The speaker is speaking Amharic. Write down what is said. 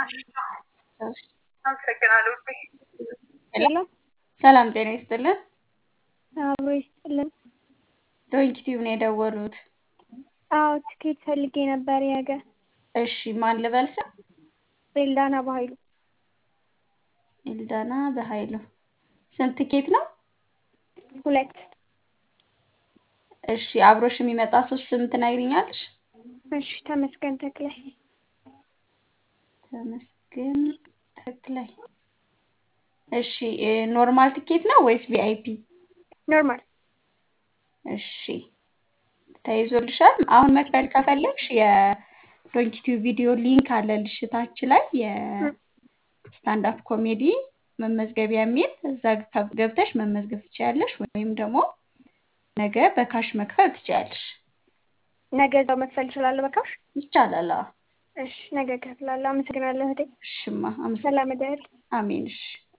እሺ። ሄሎ ሄሎ ሰላም ጤና ይስጥልን። አብሮ ይስጥልን። ዶንኪቲዩብ ነው የደወሉት። አዎ ትኬት ፈልጌ ነበር የነገ። እሺ ማን ልበል ስም? ኤልዳና በኃይሉ። ኤልዳና በኃይሉ። ስንት ትኬት ነው? 2። እሺ አብሮሽ የሚመጣ ሰው ስም ትነግሪኛለሽ? እሺ ተመስገን ተክላይ። ተመስገን ተክላይ። እሺ ኖርማል ትኬት ነው ወይስ ቪአይፒ? ኖርማል። እሺ ተይዞልሻል። አሁን መክፈል ከፈለግሽ የዶንኪቲዩብ ቪዲዮ ሊንክ አለልሽ ታች ላይ የስታንድ አፕ ኮሜዲ መመዝገቢያ የሚል እዛ ገብተሽ መመዝገብ ትችያለሽ፣ ወይም ደግሞ ነገ በካሽ መክፈል ትችያለሽ። ነገ እዛው መክፈል እችላለሁ በካሽ? ይቻላል። አዎ። እሺ ነገ እከፍላለሁ። አመሰግናለሁ እህቴ። እሽማ አመሰግናለሁ። ሰላም እደር። አሜን። እሺ